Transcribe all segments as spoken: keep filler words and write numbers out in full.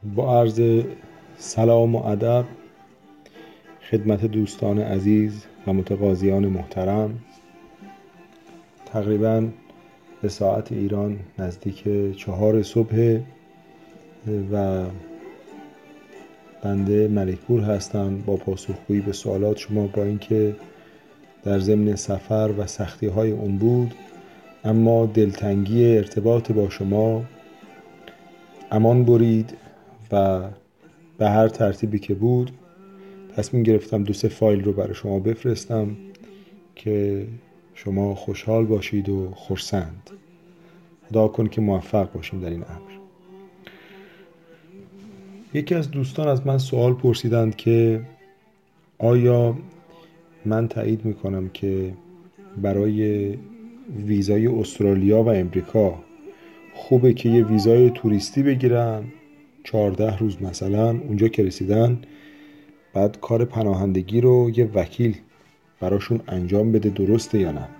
با عرض سلام و ادب خدمت دوستان عزیز و متقاضیان محترم، تقریباً به ساعت ایران نزدیک چهار صبح و بنده ملکپور هستم با پاسخگویی به سوالات شما، با اینکه در ضمن سفر و سختی های اون بود، اما دلتنگی ارتباط با شما امان برید و به هر ترتیبی که بود تصمیم گرفتم دو سه فایل رو برای شما بفرستم که شما خوشحال باشید و خرسند. دعا کن که موفق باشیم در این امر. یکی از دوستان از من سوال پرسیدند که آیا من تایید میکنم که برای ویزای استرالیا و امریکا خوبه که یه ویزای توریستی بگیرن چهارده روز مثلا، اونجا که رسیدن بعد کار پناهندگی رو یه وکیل براشون انجام بده، درسته یا نه؟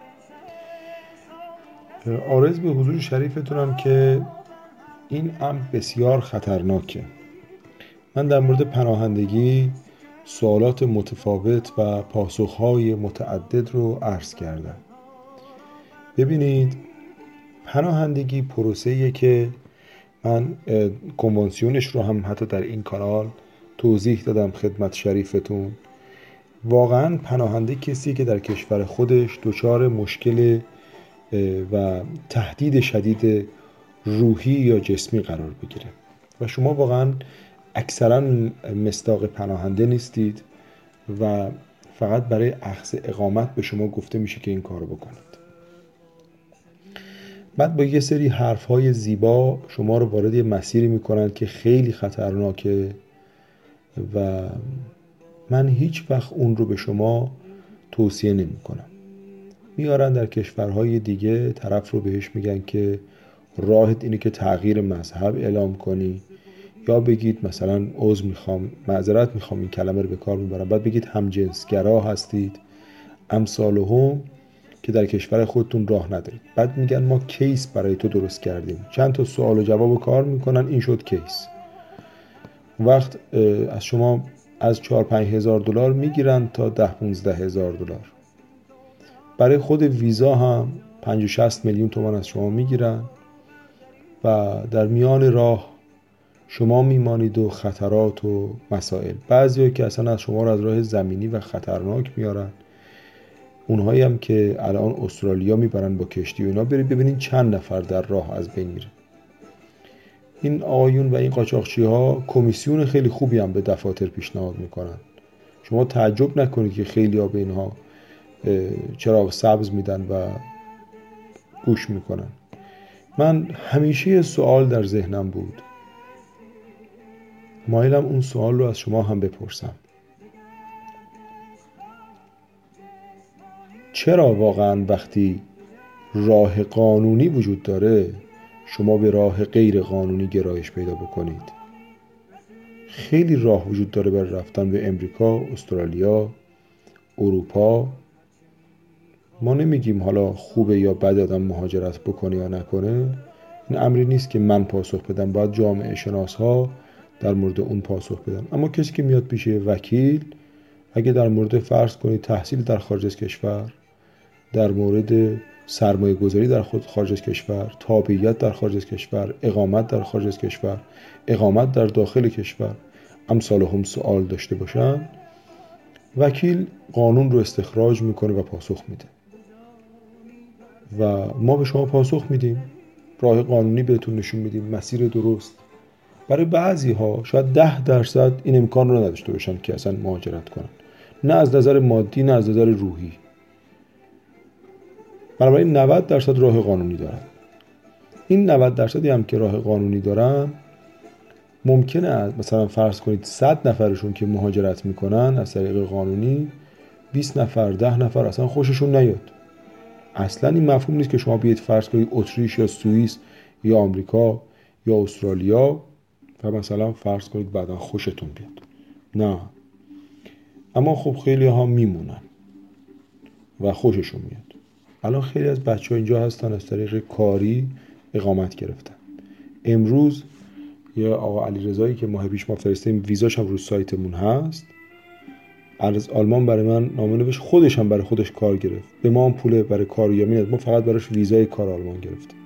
عرض به حضور شریفتونم که این امر بسیار خطرناکه. من در مورد پناهندگی سوالات متفاوت و پاسخهای متعدد رو عرض کردم. ببینید، پناهندگی پروسه‌ایه که من کنوانسیونش رو هم حتی در این کانال توضیح دادم خدمت شریفتون. واقعا پناهنده کسی که در کشور خودش دچار مشکل و تهدید شدید روحی یا جسمی قرار بگیره و شما واقعا اکثرا مصداق پناهنده نیستید و فقط برای اخذ اقامت به شما گفته میشه که این کارو بکنید. بعد با یه سری حرفهای زیبا شما رو وارد یه مسیری میکنند که خیلی خطرناکه و من هیچ وقت اون رو به شما توصیه نمی کنم. میارن در کشورهای دیگه، طرف رو بهش میگن که راهت اینه که تغییر مذهب اعلام کنی، یا بگید مثلا عذر میخوام، معذرت میخوام این کلمه رو به کار میبرم، بعد بگید همجنسگرا هستید، امثال هم، که در کشور خودتون راه ندارید. بعد میگن ما کیس برای تو درست کردیم، چند تا سوال و جواب کار میکنن، این شد کیس. وقت از شما از چهار پنج هزار دلار میگیرن تا ده پونزده هزار دلار. برای خود ویزا هم پنج و شصت میلیون تومان از شما میگیرن و در میان راه شما میمانید و خطرات و مسائل. بعضی که اصلا از شما رو از راه زمینی و خطرناک میارن، اونهایی هم که الان استرالیا میبرن با کشتی و اینا، برید ببینید چند نفر در راه از بین میره. این آقایون و این قاچاقچی ها کمیسیون خیلی خوبی هم به دفاتر پیشنهاد میکنن. شما تعجب نکنید که خیلی ها به اینها چراغ سبز میدن و گوش میکنن. من همیشه سوال در ذهنم بود، مایلم اون سوال رو از شما هم بپرسم. چرا واقعا وقتی راه قانونی وجود داره شما به راه غیر قانونی گرایش پیدا بکنید؟ خیلی راه وجود داره برای رفتن به امریکا، استرالیا، اروپا. ما نمیگیم حالا خوبه یا بد آدم مهاجرت بکنه یا نکنه، این امری نیست که من پاسخ بدم، باید جامعه شناس ها در مورد اون پاسخ بدن. اما کسی که میاد پیش وکیل، اگه در مورد فرض کنید تحصیل در خارج از کشور، در مورد سرمایه گذاری در خود خارج از کشور، تابعیت در خارج از کشور، اقامت در خارج از کشور، اقامت در داخل کشور، امثال هم سوال داشته باشن، وکیل قانون رو استخراج میکنه و پاسخ میده و ما به شما پاسخ میدیم، راه قانونی بهتون نشون میدیم، مسیر درست. برای بعضی ها شاید ده درصد این امکان رو نداشته باشن که اصلا مهاجرت کنن، نه از نظر مادی نه از نظر روحی. بنابراین نود درصد راه قانونی دارن. این نود درصدی هم که راه قانونی دارن، ممکنه مثلا فرض کنید صد نفرشون که مهاجرت میکنن از طریق قانونی، بیست نفر، ده نفر اصلا خوششون نیاد. اصلا این مفهوم نیست که شما بیاید فرض کنید اتریش یا سوئیس یا آمریکا یا استرالیا و مثلا فرض کنید بعدا خوشتون بیاد. نه، اما خب خیلی ها میمونن و خوششون میاد. الان خیلی از بچه ها اینجا هستن از طریق کاری اقامت گرفتن. امروز یه آقا علی رضایی که ماه پیش ما فرستیم ویزاش هم رو سایتمون هست، از آلمان برای من نامه نوشت، خودش هم برای خودش کار گرفت، به ما هم پول برای کار یا میاد، ما فقط براش ویزای کار آلمان گرفتیم.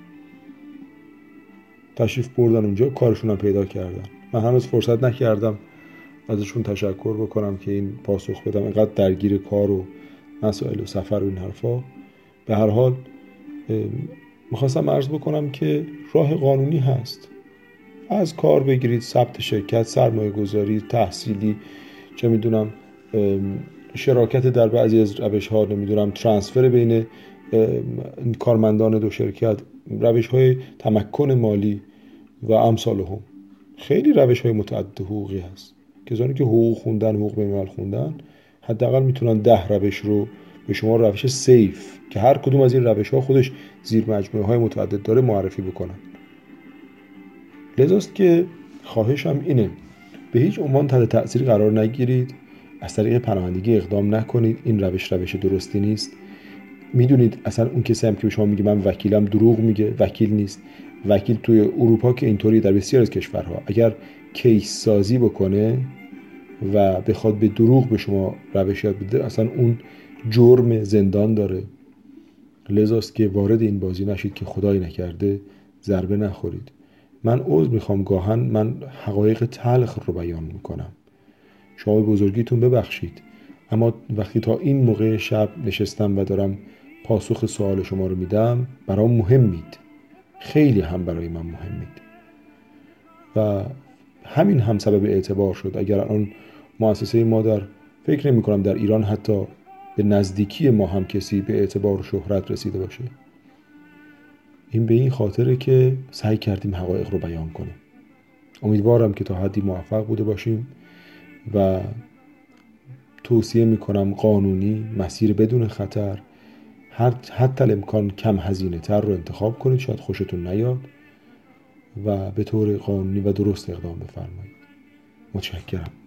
تشریف بردن اونجا، کارشون هم پیدا کردن. من هنوز فرصت نکردم ازشون تشکر بکنم که این پاسخ بدم، اینقدر درگیر کار و مسائل و سفر و این حرفا. به هر حال میخواستم عرض بکنم که راه قانونی هست، از کار بگیرید، ثبت شرکت، سرمایه گذاری، تحصیلی، چه میدونم شراکت در بعضی از روش ها، نمیدونم ترانسفر بین کارمندان دو شرکت، روش های تمکن مالی و امثالهم. خیلی روش های متعدد حقوقی هست. کسانی که حقوق خوندن، حقوق بین‌الملل خوندن، حداقل میتونن ده روش رو به شما، روش سیف که هر کدوم از این روش ها خودش زیر مجموعه های متعدد داره، معرفی بکنن. لذاست که خواهشم اینه، به هیچ عنوان تحت تأثیر قرار نگیرید، از طریق پناهندگی اقدام نکنید. این روش روش درستی نیست. میدونید اصلا اون کسی هم که به شما میگه من وکیلم، دروغ میگه، وکیل نیست. وکیل توی اروپا که اینطوری، در بسیار از کشورها اگر کیس سازی بکنه و بخواد به دروغ به شما روش یاد بده، اصلا اون جرم زندان داره. لذاست که وارد این بازی نشید که خدای نکرده ضربه نخورید. من عذر میخوام، گاهن من حقایق تلخ رو بیان میکنم، شما بزرگیتون ببخشید، اما وقتی تا این موقع شب نشستم و دارم پاسخ سوال شما رو میدم، برام مهمید، خیلی هم برای من مهمید و همین هم سبب اعتبار شد. اگر الان مؤسسه ما در، فکر نمی کنم در ایران حتی به نزدیکی ما هم کسی به اعتبار و شهرت رسیده باشه. این به این خاطره که سعی کردیم حقایق رو بیان کنیم. امیدوارم که تا حدی موفق بوده باشیم و توصیه میکنم قانونی، مسیر بدون خطر، حتی الامکان کم هزینه تر رو انتخاب کنید. شاید خوشتون نیاد و به طور قانونی و درست اقدام بفرمایید. متشکرم.